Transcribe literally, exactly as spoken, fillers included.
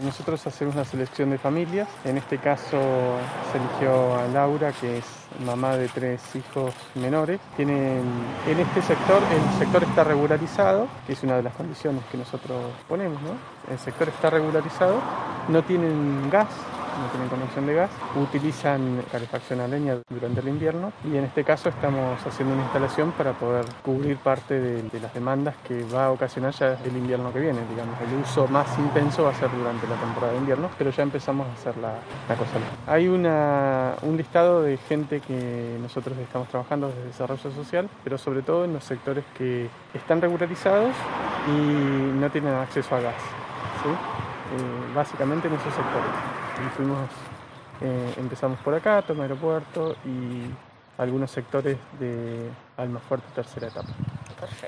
nosotros hacemos una selección de familias. En este caso se eligió a Laura, que es mamá de tres hijos menores. Tienen, en este sector, el sector está regularizado, que es una de las condiciones que nosotros ponemos, ¿no? El sector está regularizado, no tienen gas, no tienen conexión de gas, utilizan calefacción a leña durante el invierno y en este caso estamos haciendo una instalación para poder cubrir parte de, de las demandas que va a ocasionar ya el invierno que viene, digamos. El uso más intenso va a ser durante la temporada de invierno, pero ya empezamos a hacer la, la cosa. Hay una, un listado de gente que nosotros estamos trabajando desde desarrollo social, pero sobre todo en los sectores que están regularizados y no tienen acceso a gas, ¿sí? Eh, básicamente en esos sectores. Y fuimos, eh, empezamos por acá, Toma Aeropuerto y algunos sectores de Almafuerte tercera etapa. Perfecto.